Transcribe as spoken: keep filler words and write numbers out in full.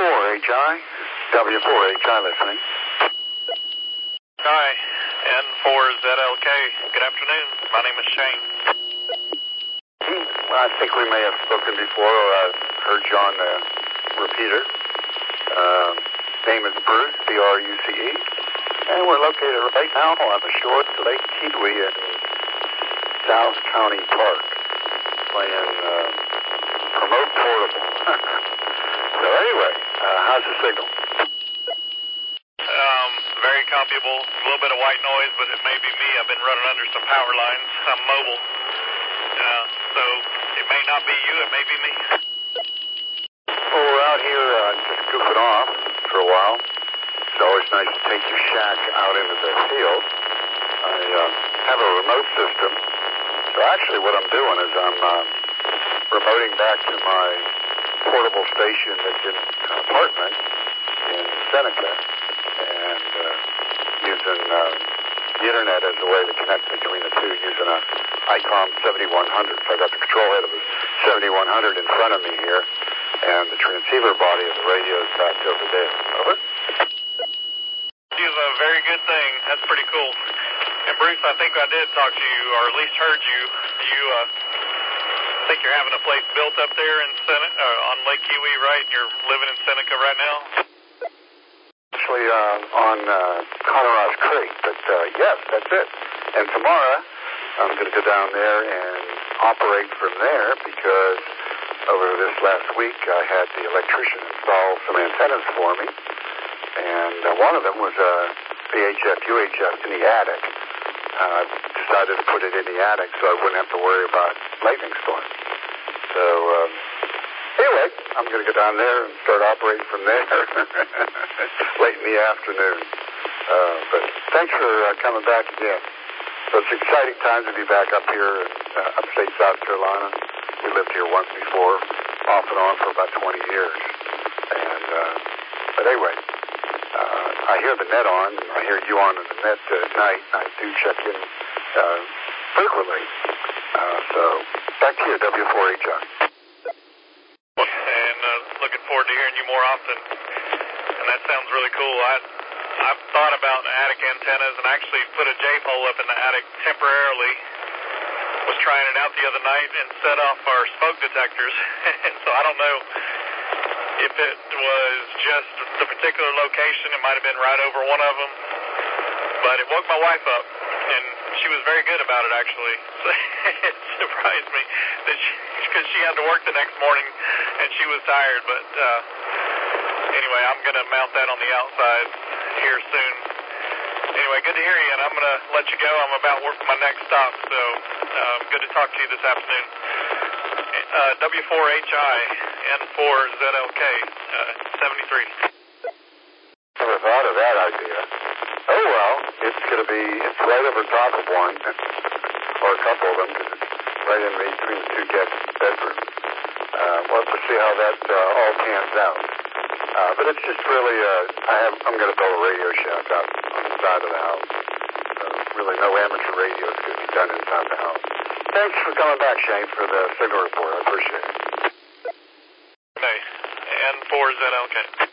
four H I. W four H I listening. Hi, N four Z L K. Good afternoon. My name is Shane. Hmm. Well, I think we may have spoken before, or I've heard you on the repeater. Uh, name is Bruce, B R U C E. And we're located right now on the shore of Lake Kiwi in South County Park, playing uh, Promote Portable. So anyway, uh, how's the signal? Um, very copyable. A little bit of white noise, but it may be me. I've been running under some power lines. I'm mobile. Uh, so it may not be you, it may be me. Well, we're out here uh, just goofing off for a while. It's always nice to take your shack out into the field. I uh, have a remote system. So actually what I'm doing is I'm uh, remoting back to my portable station that's in an apartment in Seneca and uh, using uh, the internet as a way to connect between the two using a ICOM seventy-one hundred. So I've got the control head of the seventy-one hundred in front of me here and the transceiver body of the radio is back over there. Over? Is a very good thing. That's pretty cool. And Bruce, I think I did talk to you, or at least heard you. You, uh, I think you're having a place built up there in Sen- uh, on Lake Kiwi, right? You're living in Seneca right now? Actually, uh, on uh, Conneros Creek, but uh, yes, that's it. And tomorrow, I'm going to go down there and operate from there because over this last week, I had the electrician install some antennas for me. And uh, one of them was a V H F U H F in the attic. I uh, decided to put it in the attic so I wouldn't have to worry about lightning storms. So, um, anyway, I'm going to go down there and start operating from there late in the afternoon. Uh, but thanks for uh, coming back again. So it's exciting times to be back up here in uh, upstate South Carolina. We lived here once before, off and on for about twenty years. And, uh, but anyway, uh, I hear the net on, and I hear you on the net uh, at night. I do check in uh, frequently. Uh, so back to you, W four H I. And uh, looking forward to hearing you more often. And that sounds really cool. I, I've thought about attic antennas and actually put a J-pole up in the attic temporarily. Was trying it out the other night and set off our smoke detectors. And so I don't know if it was just the particular location. It might have been right over one of them. But it woke my wife up. And she was very good about it, actually. It surprised me that she, because she had to work the next morning and she was tired. But uh, anyway, I'm going to mount that on the outside here soon. Anyway, good to hear you, and I'm going to let you go. I'm about work my next stop, so uh, good to talk to you this afternoon. Uh, W four H I, N four Z L K, uh, seventy-three. Never thought of that idea. Oh, well, it's going to be, it's right over top of one, or a couple of them, because it's right in between the two guest bedrooms. Uh, we'll have to see how that uh, all pans out. Uh, but it's just really, uh, I have, I'm going to build a radio shack out on the side of the house. So really no amateur radio is going to be done inside the house. Thanks for coming back, Shane, for the signal report. I appreciate it. Okay, N four Z L K.